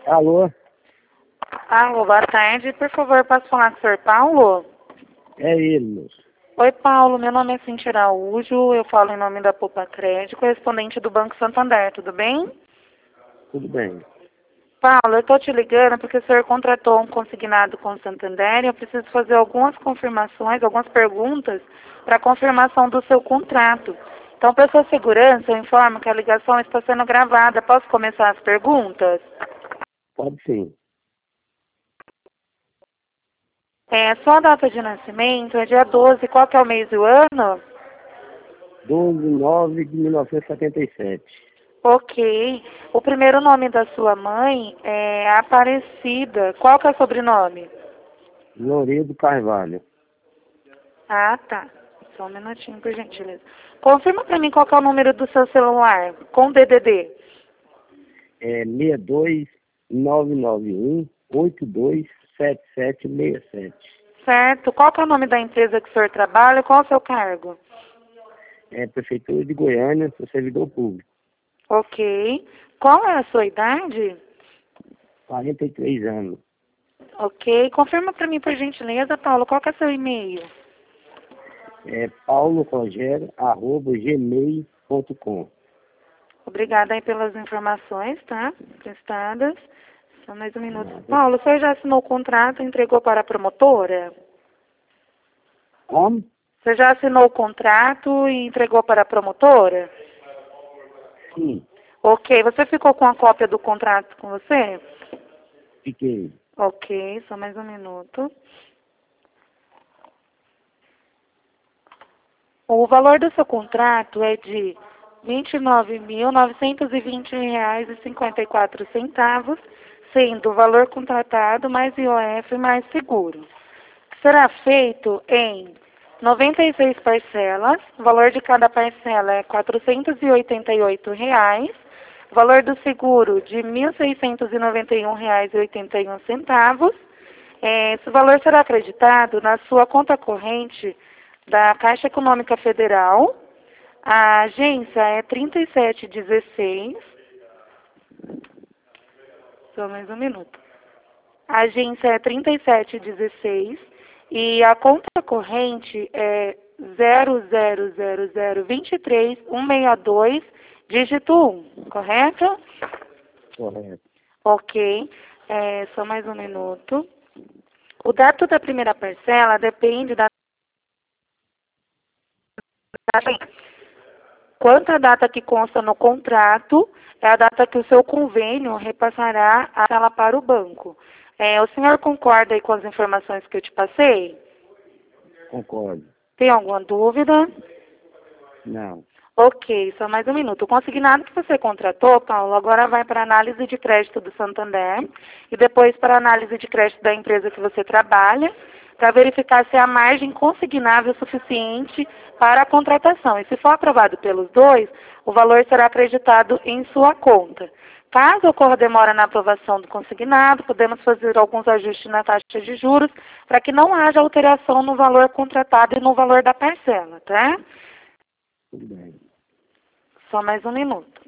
Alô? Alô, boa tarde. Por favor, posso falar com o senhor Paulo? É ele, moço. Oi, Paulo. Meu nome é Cintia Araújo. Eu falo em nome da Poupa Crédito, correspondente do Banco Santander. Tudo bem? Tudo bem. Paulo, eu estou te ligando porque o senhor contratou um consignado com o Santander e eu preciso fazer algumas confirmações, algumas perguntas para a confirmação do seu contrato. Então, para sua segurança, eu informo que a ligação está sendo gravada. Posso começar as perguntas? Pode sim. Sua data de nascimento é dia 12. Qual que é o mês e o ano? 12/9/1977. Ok. O primeiro nome da sua mãe é Aparecida. Qual que é o sobrenome? Loredo Carvalho. Ah, tá. Só um minutinho, por gentileza. Confirma pra mim qual que é o número do seu celular, com DDD. É 62991827767. Certo. Qual que é o nome da empresa que o senhor trabalha? Qual é o seu cargo? É Prefeitura de Goiânia, sou servidor público. Ok. Qual é a sua idade? 43 anos. Ok. Confirma pra mim, por gentileza, Paulo, qual que é seu e-mail? É paulorogério@gmail.com. Obrigada aí pelas informações, tá? Prestadas. Só mais um minuto. Nada. Paulo, o senhor já assinou o contrato e entregou para a promotora? Como? Você já assinou o contrato e entregou para a promotora? Sim, Ok. Você ficou com a cópia do contrato com você? fiquei. Ok. Só mais um minuto. O valor do seu contrato é de R$ 29.920,54, sendo o valor contratado mais IOF mais seguro. Será feito em 96 parcelas. O valor de cada parcela é R$ 488. O valor do seguro de R$ 1.691,81. Esse valor será acreditado na sua conta corrente da Caixa Econômica Federal. A agência é 3716. Só mais um minuto. A agência é 3716 e a conta corrente é 000023162, dígito 1, correto? Correto. Ok. Só mais um minuto. O débito da primeira parcela depende da data. Quanto à data que consta no contrato, é a data que o seu convênio repassará a parcela para o banco. O senhor concorda aí com as informações que eu te passei? Concordo. Tem alguma dúvida? Não. Ok, só mais um minuto. O consignado que você contratou, Paulo, agora vai para a análise de crédito do Santander e depois para a análise de crédito da empresa que você trabalha, para verificar se a margem consignável é suficiente para a contratação. E se for aprovado pelos dois, o valor será acreditado em sua conta. Caso ocorra demora na aprovação do consignado, podemos fazer alguns ajustes na taxa de juros para que não haja alteração no valor contratado e no valor da parcela, tá? Tudo bem. Só mais um minuto.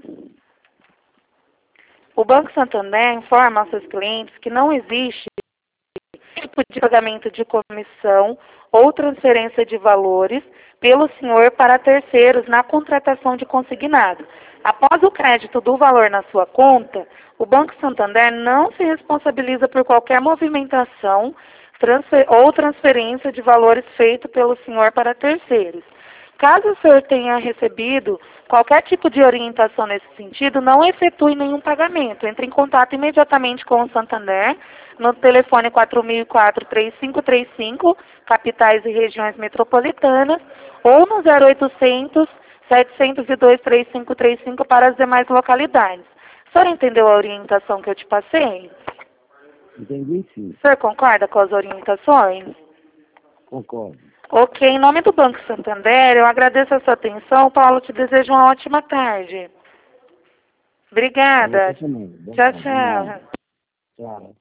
O Banco Santander informa aos seus clientes que não existe tipo de pagamento de comissão ou transferência de valores pelo senhor para terceiros na contratação de consignado. Após o crédito do valor na sua conta, o Banco Santander não se responsabiliza por qualquer movimentação ou transferência de valores feito pelo senhor para terceiros. Caso o senhor tenha recebido qualquer tipo de orientação nesse sentido, não efetue nenhum pagamento. Entre em contato imediatamente com o Santander no telefone 4004-3535, capitais e regiões metropolitanas, ou no 0800 702-3535 para as demais localidades. O senhor entendeu a orientação que eu te passei? Entendi, sim. O senhor concorda com as orientações? Concordo. Ok, em nome do Banco Santander, eu agradeço a sua atenção. Paulo, te desejo uma ótima tarde. Obrigada. Pra você também. Boa Tchau, tarde. tchau. Tchau.